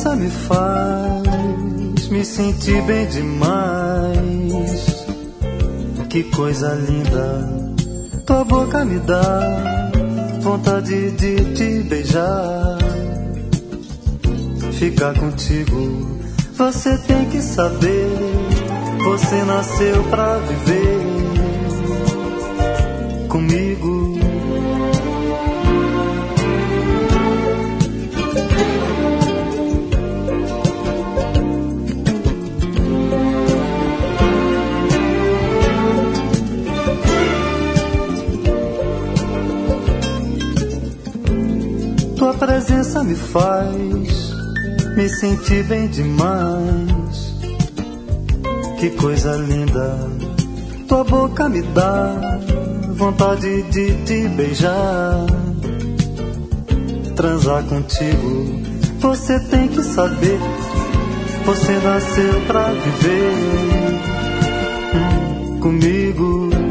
presença me faz me sentir bem demais. Que coisa linda, tua boca me dá vontade de te beijar. Ficar contigo, você tem que saber, você nasceu pra viver comigo. Tua presença me faz me sentir bem demais. Que coisa linda, tua boca me dá vontade de te beijar. Transar contigo, você tem que saber, você nasceu pra viver comigo.